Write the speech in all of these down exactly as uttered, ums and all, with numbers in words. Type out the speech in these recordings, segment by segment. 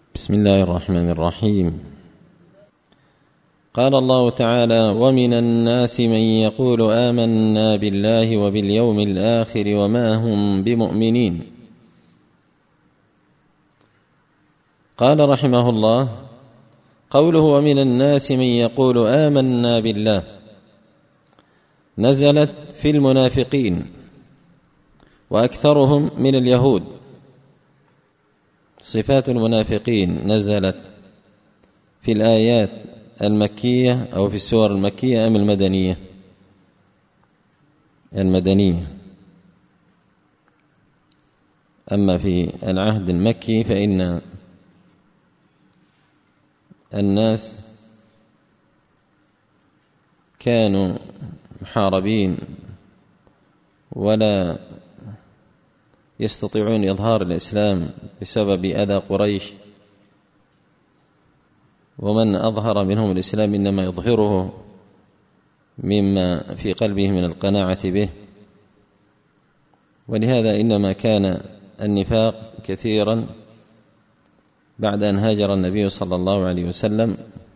بسم الله الرحمن الرحيم. قال الله تعالى: ومن الناس من يقول آمنا بالله وباليوم الآخر وما هم بمؤمنين. قال رحمه الله: قوله ومن الناس من يقول آمنا بالله نزلت في المنافقين وأكثرهم من اليهود. صفات المنافقين نزلت في الآيات المكية أو في السور المكية أم المدنية؟ المدنية. أما في العهد المكي فإن الناس كانوا محاربين ولا يستطيعون إظهار الإسلام بسبب أذى قريش، ومن أظهر منهم الإسلام إنما يظهره مما في قلبه من القناعة به، ولهذا إنما كان النفاق كثيرا بعد أن هاجر النبي صلى الله عليه وسلم،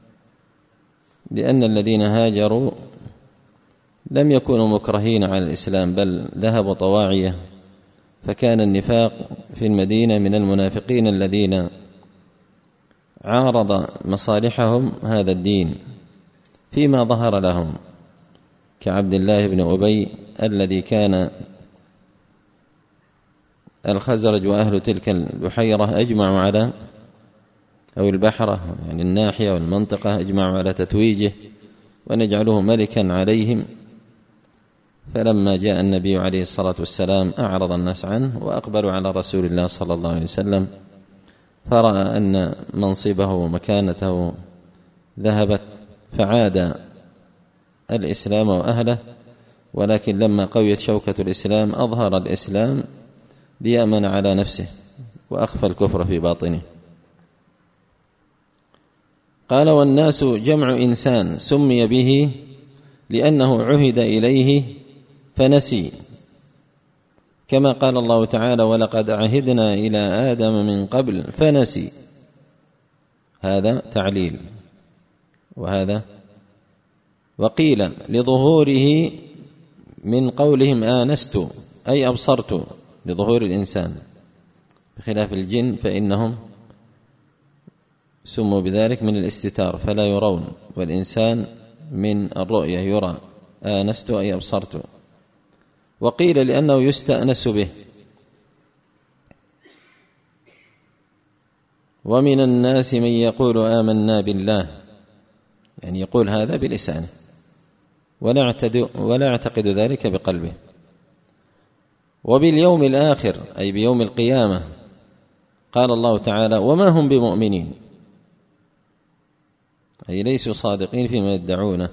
لأن الذين هاجروا لم يكونوا مكرهين على الإسلام بل ذهبوا طواعية، فكان النفاق في المدينة من المنافقين الذين عارض مصالحهم هذا الدين فيما ظهر لهم، كعبد الله بن أبي الذي كان الخزرج وأهل تلك البحيرة أجمعوا على أو البحرة يعني الناحية والمنطقة أجمعوا على تتويجه ونجعله ملكا عليهم، فلما جاء النبي عليه الصلاة والسلام أعرض الناس عنه وأقبلوا على رسول الله صلى الله عليه وسلم، فرأى أن منصبه ومكانته ذهبت فعاد الإسلام وأهله، ولكن لما قويت شوكة الإسلام أظهر الإسلام ليأمن على نفسه وأخفى الكفر في باطنه. قال: والناس جمع إنسان سمي به لأنه عهد إليه فنسي، كما قال الله تعالى: ولقد عهدنا إلى آدم من قبل فنسي. هذا تعليل وهذا. وقيل لظهوره من قولهم آنست أي أبصرت، لظهور الإنسان، بخلاف الجن فإنهم سموا بذلك من الاستتار فلا يرون، والإنسان من الرؤية يرى. آنست أي أبصرت. وقيل لأنه يستأنس به. ومن الناس من يقول آمنا بالله، يعني يقول هذا بلسانه ولا يعتقد ذلك بقلبه. وباليوم الآخر أي بيوم القيامة، قال الله تعالى: وما هم بمؤمنين، أي ليسوا صادقين فيما يدعونه.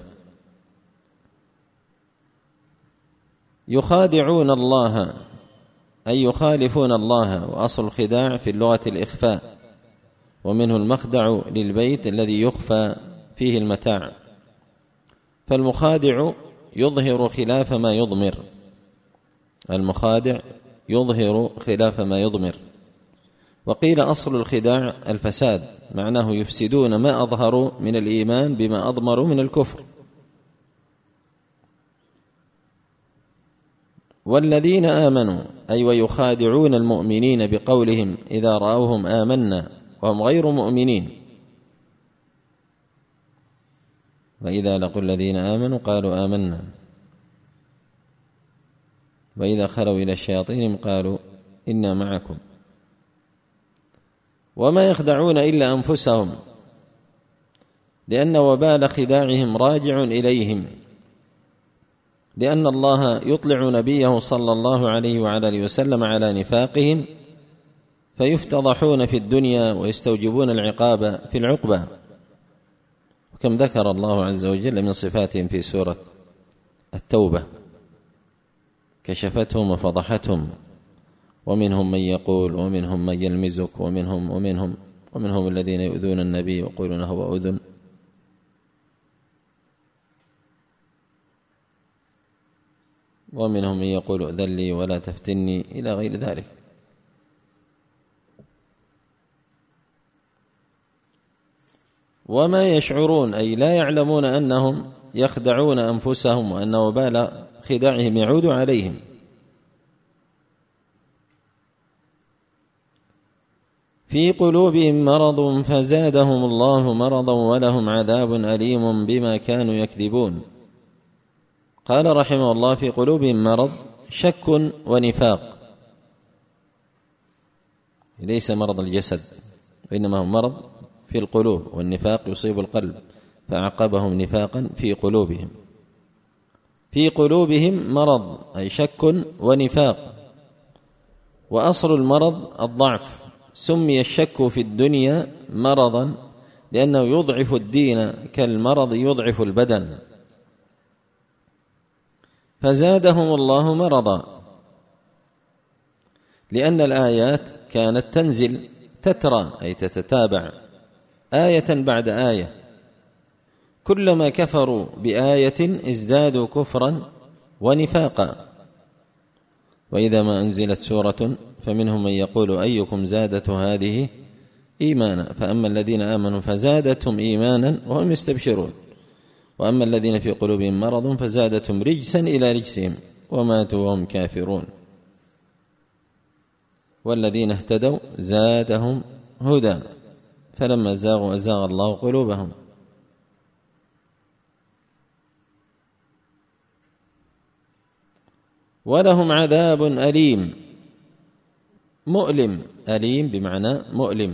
يخادعون الله أي يخالفون الله، وأصل الخداع في اللغة الإخفاء، ومنه المخدع للبيت الذي يخفى فيه المتاع، فالمخادع يظهر خلاف ما يضمر، المخادع يظهر خلاف ما يضمر. وقيل أصل الخداع الفساد، معناه يفسدون ما أظهروا من الإيمان بما أضمروا من الكفر. والذين آمنوا أي ويخادعون المؤمنين بقولهم إذا رأوهم آمنا وهم غير مؤمنين، وإذا لقوا الذين آمنوا قالوا آمنا، وإذا خلوا إلى الشياطين قالوا إنا معكم. وما يخدعون إلا أنفسهم، لأن وبال خداعهم راجع إليهم، لأن الله يطلع نبيه صلى الله عليه وعلى آله وسلم على نفاقهم فيفتضحون في الدنيا ويستوجبون العقاب في العقبة. وكم ذكر الله عز وجل من صفاتهم في سورة التوبة: كشفتهم وفضحتهم، ومنهم من يقول ومنهم من يلمزك ومنهم ومنهم ومنهم الذين يؤذون النبي ويقولون هو أذن. ومنهم من يقول ائذن لي ولا تفتني إلى غير ذلك. وما يشعرون، أي لا يعلمون أنهم يخدعون أنفسهم وأن وبال خداعهم يعود عليهم. في قلوبهم مرض فزادهم الله مرضا ولهم عذاب أليم بما كانوا يكذبون. قال رحمه الله: في قلوبهم مرض، شك ونفاق، ليس مرض الجسد وإنما هو مرض في القلوب، والنفاق يصيب القلب، فأعقبهم نفاقا في قلوبهم. في قلوبهم مرض أي شك ونفاق، وأصل المرض الضعف. سمي الشك في الدنيا مرضا لأنه يضعف الدين كالمرض يضعف البدن. فزادهم الله مرضا، لأن الآيات كانت تنزل تترى أي تتتابع آية بعد آية، كلما كفروا بآية ازدادوا كفرا ونفاقا. وإذا ما أنزلت سورة فمنهم من يقول أيكم زادته هذه إيمانا، فأما الذين آمنوا فزادتهم إيمانا وهم يستبشرون، وأما الذين في قلوبهم مرض فزادتهم رجسا إلى رجسهم وماتوا وهم كافرون. والذين اهتدوا زادهم هدى فلما زاغوا أزاغ الله قلوبهم. ولهم عذاب أليم، مؤلم، أليم بمعنى مؤلم،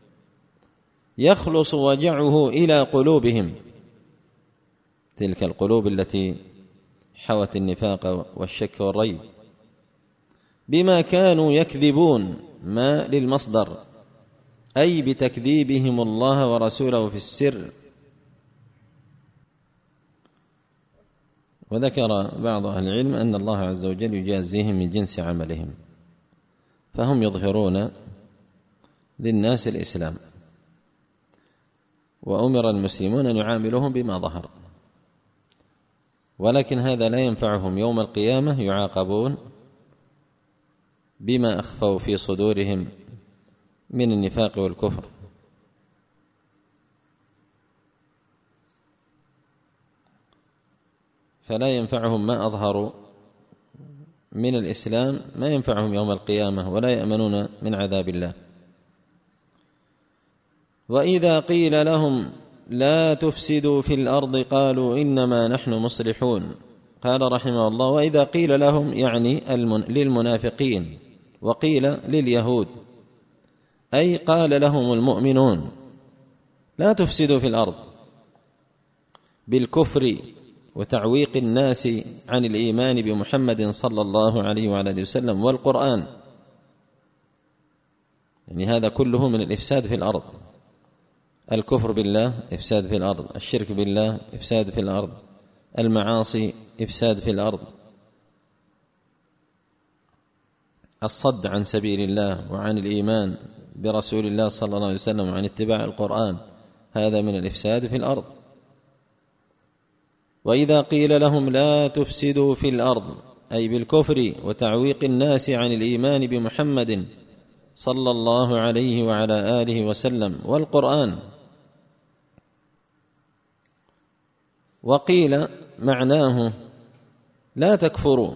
يخلص وجعه إلى قلوبهم، تلك القلوب التي حوت النفاق والشك والريب، بما كانوا يكذبون، ما للمصدر، أي بتكذيبهم الله ورسوله في السر. وذكر بعض أهل العلم أن الله عز وجل يجازيهم من جنس عملهم، فهم يظهرون للناس الإسلام، وأمر المسلمون أن يعاملوهم بما ظهر، ولكن هذا لا ينفعهم يوم القيامة، يعاقبون بما أخفوا في صدورهم من النفاق والكفر. فلا ينفعهم ما أظهروا من الإسلام، ما ينفعهم يوم القيامة، ولا يأمنون من عذاب الله. وإذا قيل لهم لا تفسدوا في الأرض قالوا إنما نحن مصلحون. قال رحمه الله: وإذا قيل لهم يعني للمنافقين، وقيل لليهود، أي قال لهم المؤمنون لا تفسدوا في الأرض بالكفر وتعويق الناس عن الإيمان بمحمد صلى الله عليه وعلى آله وسلم والقرآن، يعني هذا كله من الإفساد في الأرض. الكفر بالله إفساد في الأرض، الشرك بالله إفساد في الأرض، المعاصي إفساد في الأرض، الصد عن سبيل الله وعن الإيمان برسول الله صلى الله عليه وسلم وعن اتباع القرآن، هذا من الإفساد في الأرض. وإذا قيل لهم لا تفسدوا في الأرض أي بالكفر وتعويق الناس عن الإيمان بمحمد صلى الله عليه وعلى آله وسلم والقرآن. وقيل معناه لا تكفروا،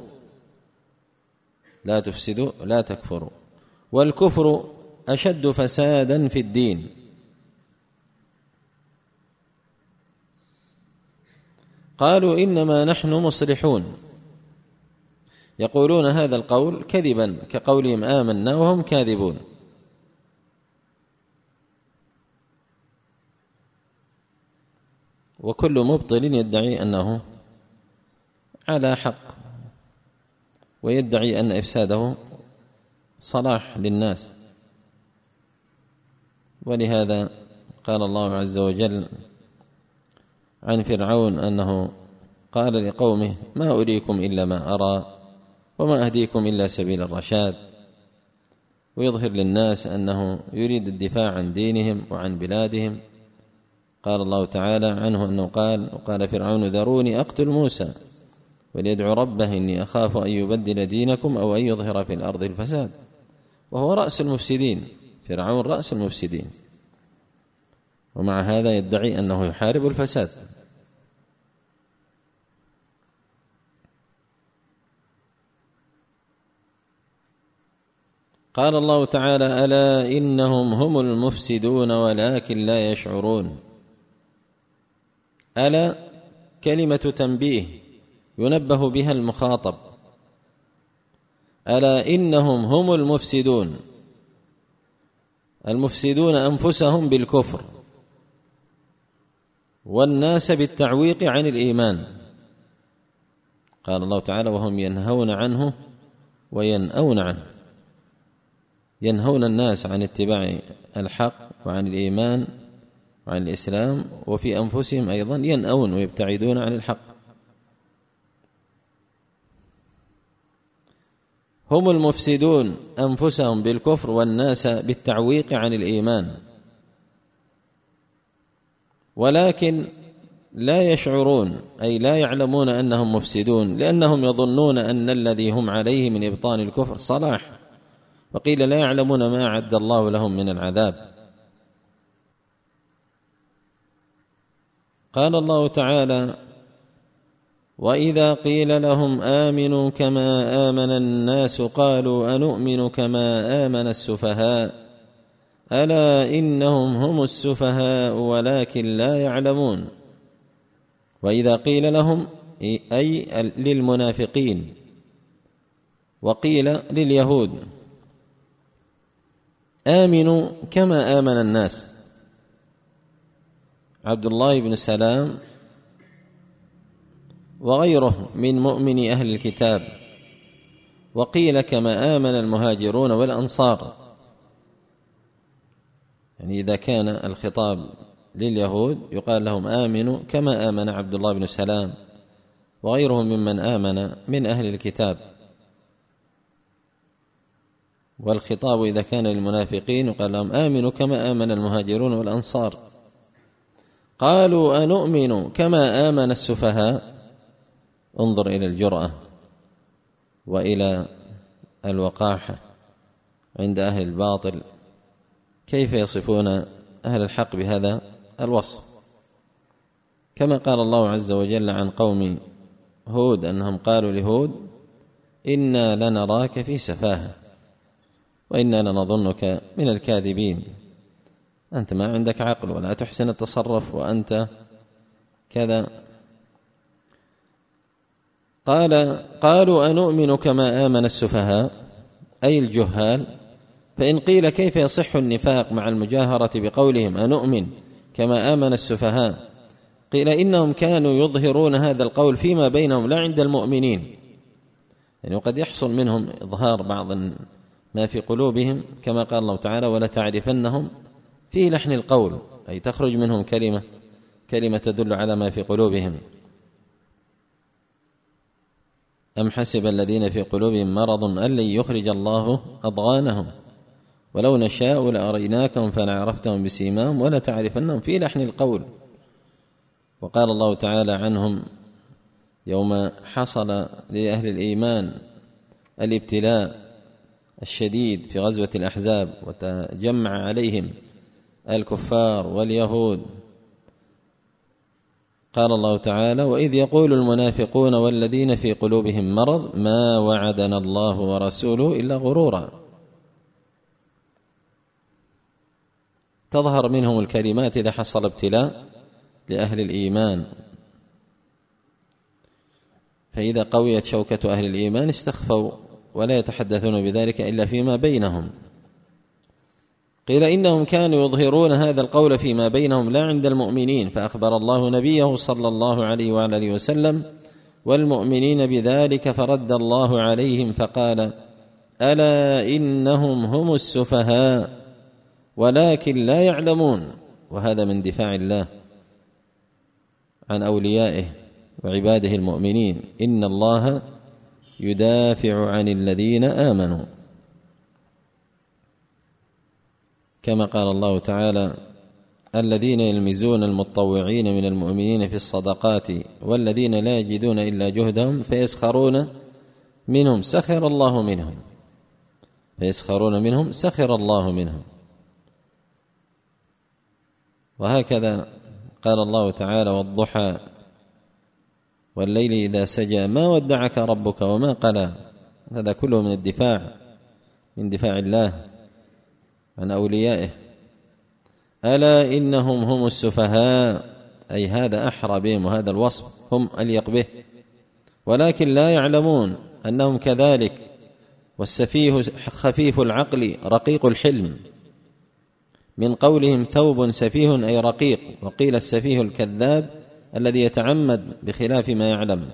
لا تفسدوا لا تكفروا، والكفر أشد فسادا في الدين. قالوا إنما نحن مصلحون، يقولون هذا القول كذبا كقولهم آمنا وهم كاذبون. وكل مبطل يدعي أنه على حق، ويدعي أن إفساده صلاح للناس. ولهذا قال الله عز وجل عن فرعون أنه قال لقومه ما أريكم إلا ما أرى وما أهديكم إلا سبيل الرشاد، ويظهر للناس أنه يريد الدفاع عن دينهم وعن بلادهم. قال الله تعالى عنه أنه قال وقال فرعون ذروني أقتل موسى وليدعو ربه إني أخاف أن يبدل دينكم أو أن يظهر في الأرض الفساد، وهو رأس المفسدين، فرعون رأس المفسدين. ومع هذا يدعي أنه يحارب الفساد. قال الله تعالى: ألا إنهم هم المفسدون ولكن لا يشعرون. ألا كلمة تنبيه ينبه بها المخاطب. ألا إنهم هم المفسدون، المفسدون أنفسهم بالكفر والناس بالتعويق عن الإيمان. قال الله تعالى: وهم ينهون عنه وينأون عنه. ينهون الناس عن اتباع الحق وعن الإيمان وعن الإسلام، وفي أنفسهم أيضا ينأون ويبتعدون عن الحق. هم المفسدون أنفسهم بالكفر والناس بالتعويق عن الإيمان، ولكن لا يشعرون، أي لا يعلمون أنهم مفسدون، لأنهم يظنون أن الذي هم عليه من إبطان الكفر صلاح، وقيل لا يعلمون ما أعد الله لهم من العذاب. قال الله تعالى: وإذا قيل لهم آمنوا كما آمن الناس قالوا أنؤمن كما آمن السفهاء ألا إنهم هم السفهاء ولكن لا يعلمون. وإذا قيل لهم أي للمنافقين، وقيل لليهود: آمنوا كما آمن الناس. عبد الله بن سلام وغيره من مؤمن أهل الكتاب، وقيل كما آمن المهاجرون والأنصار. يعني إذا كان الخطاب لليهود يقال لهم آمنوا كما آمن عبد الله بن سلام وغيره ممن آمن من أهل الكتاب، والخطاب إذا كان للمنافقين يقال لهم آمنوا كما آمن المهاجرون والأنصار. قالوا أنؤمن كما آمن السفهاء. انظر إلى الجرأة وإلى الوقاحة عند أهل الباطل، كيف يصفون أهل الحق بهذا الوصف، كما قال الله عز وجل عن قوم هود أنهم قالوا لهود: إنا لنراك في سفاهة وإنا لنظنك من الكاذبين، أنت ما عندك عقل ولا تحسن التصرف وأنت كذا. قال قالوا أنؤمن كما آمن السفهاء أي الجهال. فإن قيل كيف يصح النفاق مع المجاهرة بقولهم أنؤمن كما آمن السفهاء، قيل إنهم كانوا يظهرون هذا القول فيما بينهم لا عند المؤمنين، يعني قد يحصل منهم إظهار بعض ما في قلوبهم، كما قال الله تعالى: ولتعرفنهم في لحن القول، أي تخرج منهم كلمة كلمة تدل على ما في قلوبهم. أم حسب الذين في قلوبهم مرض أن لن يخرج الله أضغانهم ولو نشاء لأريناكهم فلعرفتهم بسيماهم ولتعرفنهم في لحن القول. وقال الله تعالى عنهم يوم حصل لأهل الإيمان الابتلاء الشديد في غزوة الأحزاب وتجمع عليهم الكفار واليهود، قال الله تعالى: وإذ يقول المنافقون والذين في قلوبهم مرض ما وعدنا الله ورسوله إلا غرورا. تظهر منهم الكلمات إذا حصل ابتلاء لأهل الإيمان، فإذا قويت شوكة أهل الإيمان استخفوا ولا يتحدثون بذلك إلا فيما بينهم. قيل إنهم كانوا يظهرون هذا القول فيما بينهم لا عند المؤمنين، فأخبر الله نبيه صلى الله عليه وآله وسلم والمؤمنين بذلك، فرد الله عليهم فقال: ألا إنهم هم السفهاء ولكن لا يعلمون. وهذا من دفاع الله عن أوليائه وعباده المؤمنين: إن الله يدافع عن الذين آمنوا، كما قال الله تعالى: الذين يلمزون المتطوعين من المؤمنين في الصدقات والذين لا يجدون إلا جهدهم فيسخرون منهم سخر الله منهم فيسخرون منهم سخر الله منهم. وهكذا قال الله تعالى: والضحى والليل إذا سجى ما ودعك ربك وما قلى. هذا كله من الدفاع من دفاع الله عن أوليائه. ألا إنهم هم السفهاء، أي هذا أحرى بهم، وهذا الوصف هم أليق به، ولكن لا يعلمون أنهم كذلك. والسفيه خفيف العقل رقيق الحلم، من قولهم ثوب سفيه أي رقيق، وقيل السفيه الكذاب الذي يتعمد بخلاف ما يعلم.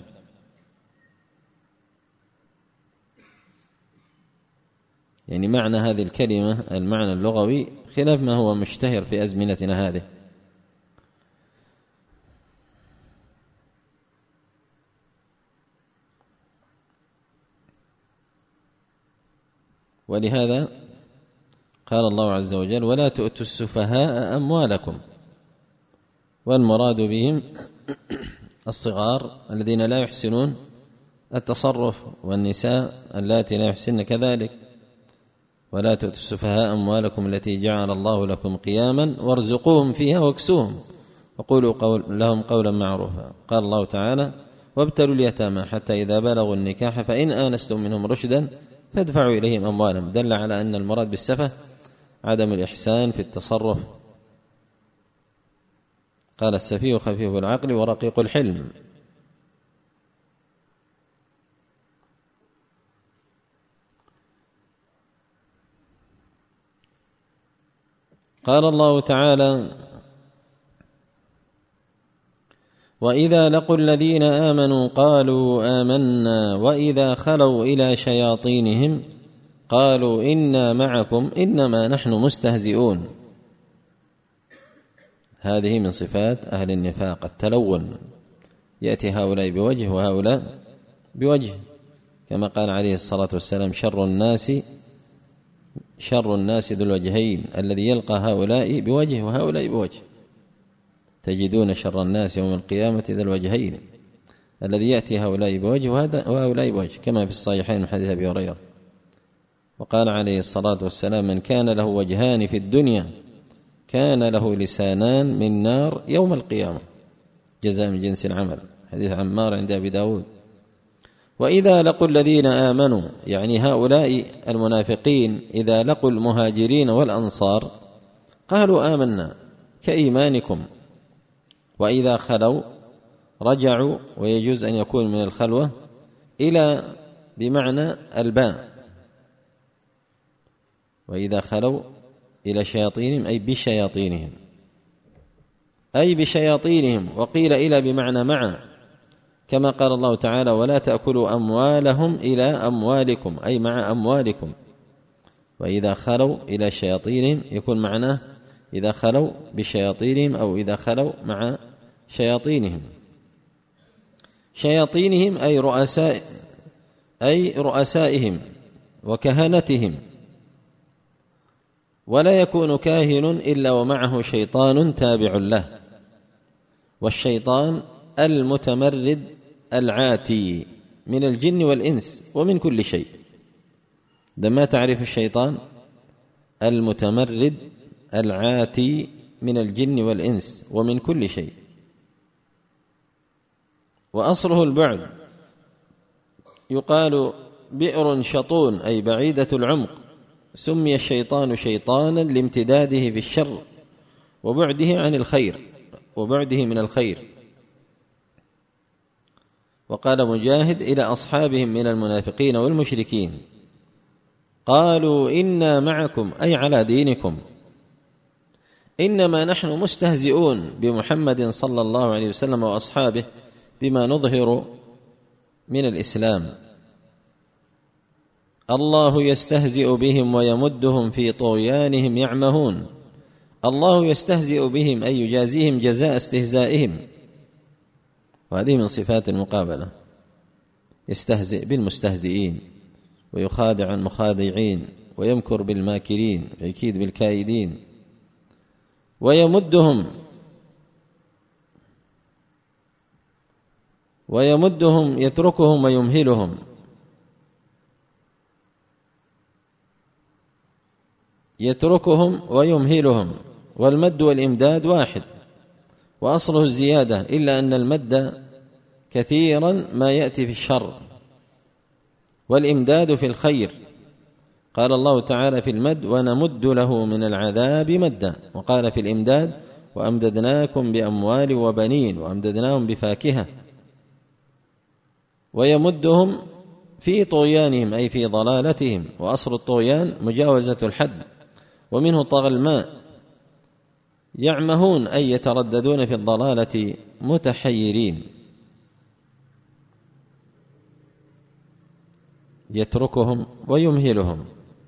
يعني معنى هذه الكلمة المعنى اللغوي خلاف ما هو مشتهر في أزمنتنا هذه. ولهذا قال الله عز وجل: ولا تؤتوا السفهاء أموالكم. والمراد بهم الصغار الذين لا يحسنون التصرف، والنساء اللاتي لا يحسن كذلك. ولا تؤتوا السفهاء أموالكم التي جعل الله لكم قياما وارزقوهم فيها واكسوهم وقولوا قول لهم قولا معروفا. قال الله تعالى: وابتلوا اليتامى حتى إذا بلغوا النكاح فإن آنستم منهم رشدا فادفعوا إليهم أموالهم. دل على أن المراد بالسفه عدم الإحسان في التصرف. قال: السفيه خفيف العقل ورقيق الحلم. قال الله تعالى: وإذا لقوا الذين آمنوا قالوا آمنا وإذا خلوا إلى شياطينهم قالوا إنا معكم إنما نحن مستهزئون. هذه من صفات أهل النفاق التلون، يأتي هؤلاء بوجه وهؤلاء بوجه، كما قال عليه الصلاة والسلام: شر الناس شر الناس ذو الوجهين، الذي يلقى هؤلاء بوجه وهؤلاء بوجه. تجدون شر الناس يوم القيامة ذو الوجهين، الذي يأتي هؤلاء بوجه وهؤلاء بوجه، كما في الصحيحين من حديث أبي هريرة. وقال عليه الصلاة والسلام: من كان له وجهان في الدنيا كان له لسانان من نار يوم القيامة، جزاء من جنس العمل. حديث عمار عند أبي داود. وإذا لقوا الذين آمنوا، يعني هؤلاء المنافقين إذا لقوا المهاجرين والأنصار قالوا آمنا كإيمانكم. وإذا خلوا رجعوا، ويجوز أن يكون من الخلوة إلى بمعنى الباء. وإذا خلوا إلى شياطينهم أي بشياطينهم أي بشياطينهم. وقيل إلى بمعنى مع، كما قال الله تعالى: ولا تأكلوا أموالهم إلى أموالكم أي مع أموالكم. وإذا خلوا إلى شياطينهم يكون معناه إذا خلوا بشياطينهم أو إذا خلوا مع شياطينهم. شياطينهم أي رؤساء أي رؤسائهم وكهنتهم. ولا يكون كاهن إلا ومعه شيطان تابع له، والشيطان المتمرد العاتي من الجن والإنس ومن كل شيء. لما تعرف الشيطان المتمرد العاتي من الجن والإنس ومن كل شيء. وأصله البعد، يقال بئر شطون أي بعيدة العمق. سمي الشيطان شيطانا لامتداده في الشر وبعده عن الخير وبعده من الخير. وقال مجاهد إلى أصحابهم من المنافقين والمشركين: قالوا إنا معكم أي على دينكم، إنما نحن مستهزئون بمحمد صلى الله عليه وسلم وأصحابه بما نظهر من الإسلام. الله يستهزئ بهم ويمدهم في طغيانهم يعمهون. الله يستهزئ بهم أي يجازيهم جزاء استهزائهم، وهذه من صفات المقابلة. يستهزئ بالمستهزئين ويخادع المخادعين ويمكر بالماكرين ويكيد بالكائدين. ويمدهم ويمدهم يتركهم ويمهلهم. يتركهم ويمهلهم والمد والإمداد واحد، وأصله الزيادة، إلا أن المد كثيرا ما يأتي في الشر، والإمداد في الخير. قال الله تعالى في المد: ونمد له من العذاب مدا. وقال في الإمداد: وأمددناكم بأموال وبنين، وأمددناهم بفاكهة. ويمدهم في طغيانهم أي في ضلالتهم، وأصل الطغيان مجاوزة الحد، ومنه طغى الماء، يعمهون أي يترددون في الضلالة متحيرين، يتركهم ويمهلهم.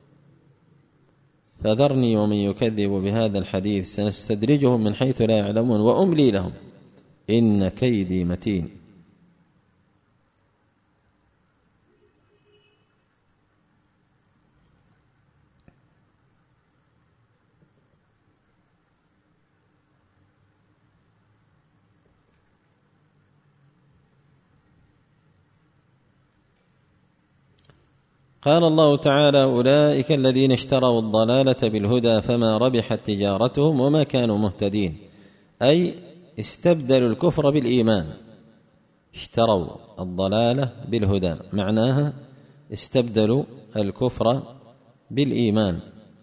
فذرني ومن يكذب بهذا الحديث سنستدرجهم من حيث لا يعلمون وأملي لهم إن كيدي متين. قال الله تعالى: أولئك الذين اشتروا الضلالة بالهدى فما ربحت تجارتهم وما كانوا مهتدين. أي استبدلوا الكفر بالإيمان، اشتروا الضلالة بالهدى، معناها استبدلوا الكفر بالإيمان.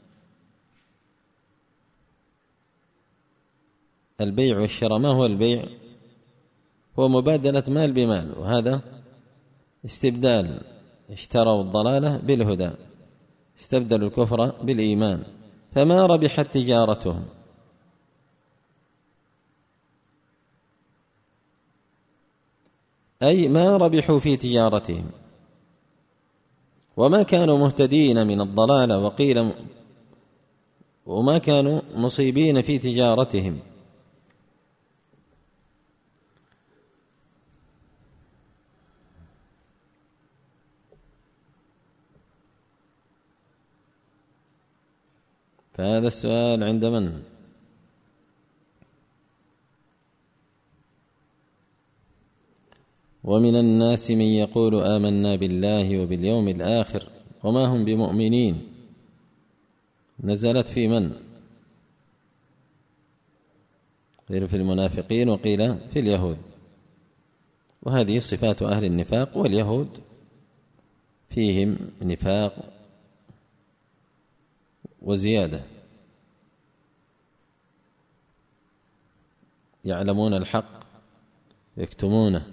البيع والشراء، ما هو البيع؟ هو مبادلة مال بمال، وهذا استبدال. اشتروا الضلالة بالهدى، استبدلوا الكفر بالإيمان، فما ربحت تجارتهم. أي ما ربحوا في تجارتهم، وما كانوا مهتدين من الضلالة، وقيل وما كانوا مصيبين في تجارتهم. فهذا السؤال عند من؟ ومن الناس من يقول آمنا بالله وباليوم الآخر وما هم بمؤمنين. نزلت في من؟ قيل في المنافقين وقيل في اليهود، وهذه صفات أهل النفاق، واليهود فيهم نفاق وزيادة، يعلمون الحق يكتمونه.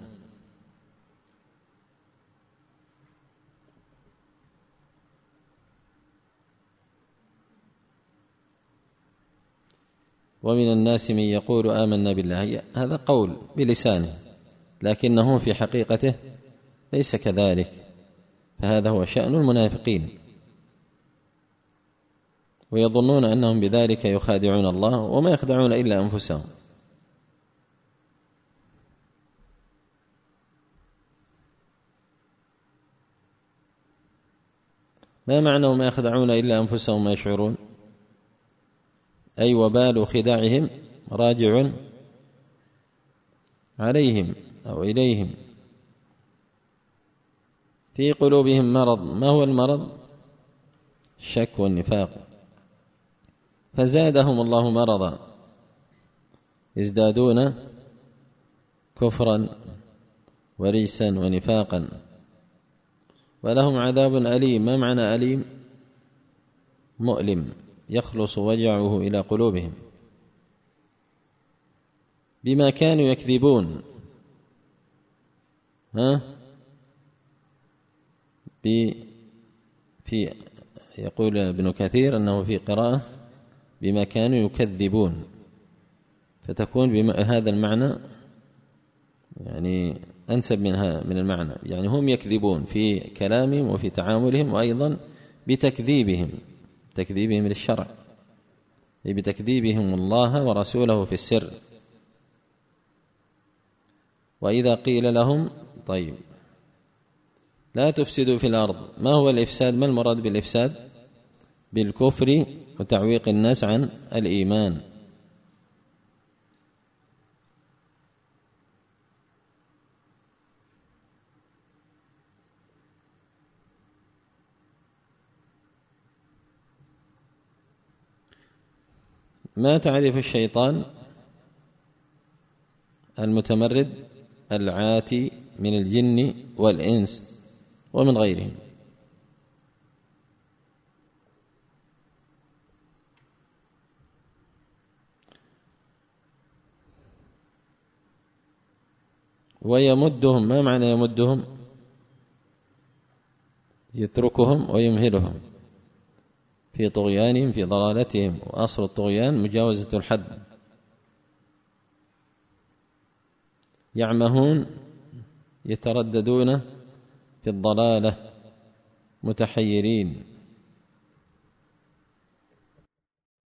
ومن الناس من يقول آمنا بالله، هذا قول بلسانه لكنه في حقيقته ليس كذلك، فهذا هو شأن المنافقين، ويظنون أنهم بذلك يخادعون الله وما يخدعون إلا أنفسهم. ما معنى وما يخدعون إلا أنفسهم ما يشعرون؟ أي وبال خداعهم راجع عليهم أو إليهم. في قلوبهم مرض. ما هو المرض؟ الشك والنفاق، فزادهم الله مرضا، يزدادون كفرا ورجسا ونفاقا، ولهم عذاب أليم. ما معنى أليم؟ مؤلم، يخلص وجعه إلى قلوبهم بما كانوا يكذبون. ها في يقول ابن كثير أنه في قراءة بما كانوا يكذبون، فتكون بهذا المعنى يعني أنسب منها من المعنى، يعني هم يكذبون في كلامهم وفي تعاملهم، وأيضا بتكذيبهم تكذيبهم للشرع، أي بتكذيبهم الله ورسوله في السر. وإذا قيل لهم طيب لا تفسدوا في الأرض، ما هو الإفساد؟ ما المراد بالإفساد؟ بالكفر وتعويق الناس عن الإيمان. ما تعرف الشيطان المتمرد العاتي من الجن والإنس ومن غيرهم؟ ويمدهم، ما معنى يمدهم؟ يتركهم ويمهلهم في طغيانهم في ضلالتهم، وأصل الطغيان مجاوزة الحد. يعمهون يترددون في الضلالة متحيرين